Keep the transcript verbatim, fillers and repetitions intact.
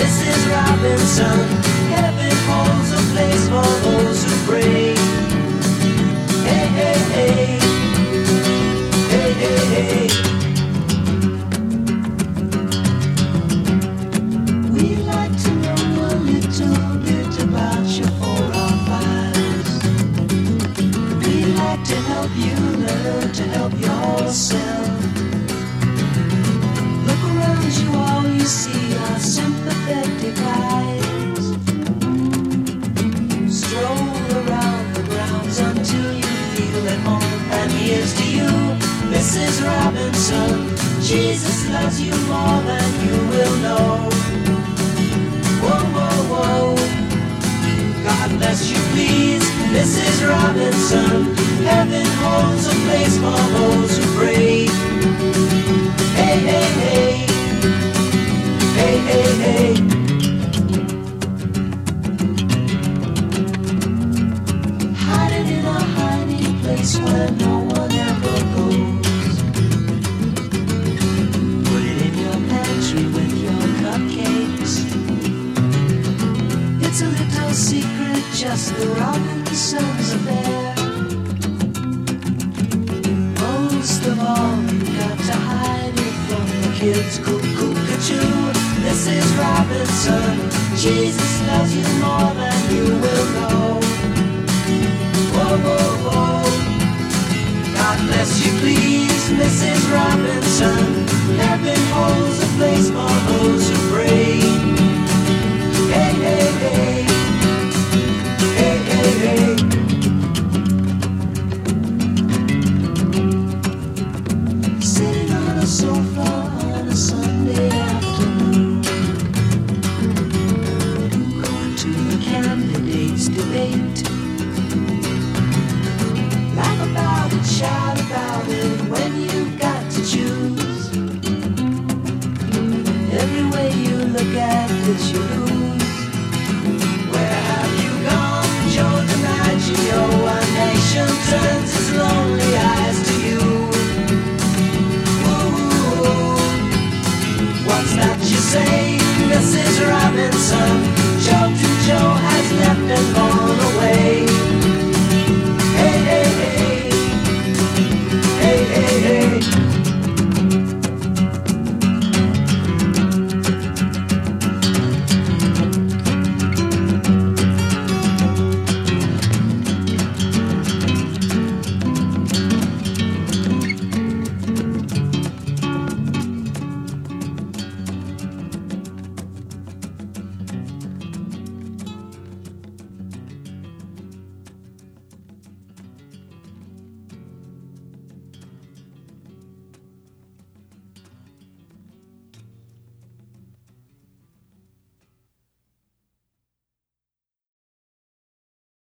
Missus Robinson. Heaven holds a place for those who pray. Hey, hey, hey. Hey, hey, hey. We'd like to know a little bit about your forefathers. We'd like to help you learn to help yourself. Look around you, all you see are sympathetic eyes. Stroll around the grounds until you feel at home. And here's to you, Missus Robinson. Jesus loves you more than you will know. Whoa, whoa, whoa. God bless you, please, Missus Robinson. Heaven holds a place for those who pray. Hey, hey, hey. Hey, hey, hey. Hiding in a hiding place where no one ever goes. Put it in your pantry with your cupcakes. It's a little secret, just the Robinsons affair. Most of all, you got to hide it from the kids. Cuckoo-cuckoo, Missus Robinson. Jesus loves you more than you will know. Whoa, whoa, whoa. God bless you, please, Missus Robinson. Heaven holds a place for those who pray. Hey, hey, hey. Hey, hey, hey. Sitting on a sofa on a Sunday afternoon, going to the candidates' debate. Laugh about it, shout about it when you've got to choose. Every way you look at it, you lose. Where have you gone, Joe DiMaggio? A nation turns its lonely eyes to you. Ooh, what's that you say, Missus Robinson? Joe to Joe has left and gone.